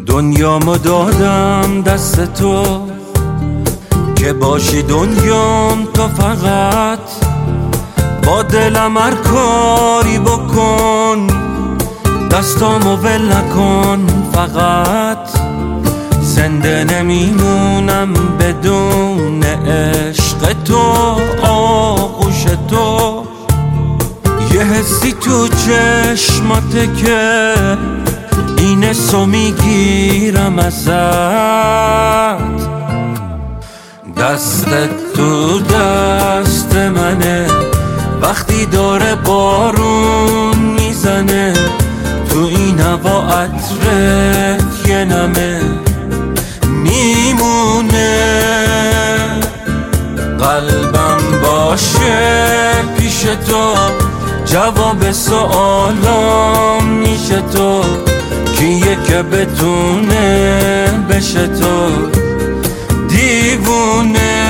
دنیامو دادم دست تو که باشی دنیام تو، فقط با دلم هر کاری بکن، دستامو ول نکن. فقط زنده نمیمونم بدون عشق تو، آغوش تو. یه حسی تو چشماته که این حسو میگیرم ازت. دستت تو دست منه وقتی داره بارون میزنه، تو این هوا عطرت یه نمه میمونه. قلبم باشه پیش تو، جواب سوالام میشه تو. کیه که بتونه بشه تو دیوونه.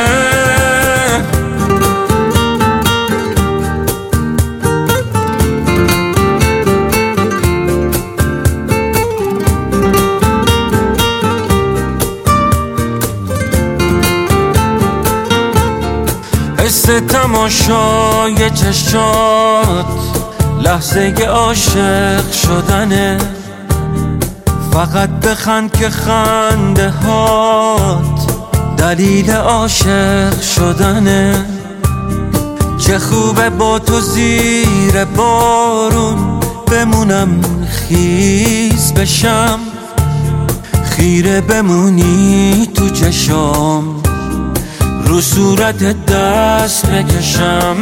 حس تماشای چشات لحظه عاشق شدنه. فقط بخند که خنده هات دلیل عاشق شدنه. چه خوبه با تو زیر بارون بمونم، خیس بشم، خیره بمونی تو چشام، رو صورت دست بکشم.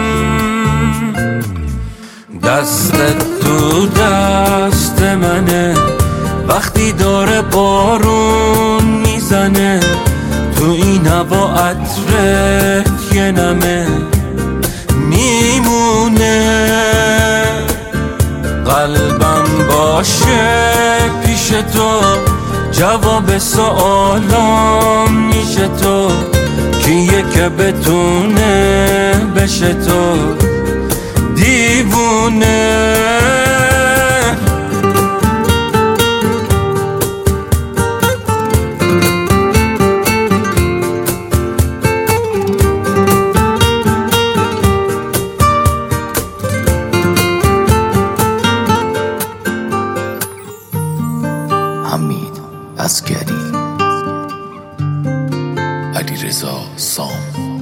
دستت تو دست منه وقتی داره بارون میزنه، تو این هوا عطرت یه نمه میمونه. قلبم باشه پیش تو، جواب سوالام میشه تو. کیه که بتونه بشه تو دیوونه. حمید عسگری، علیرضا سام.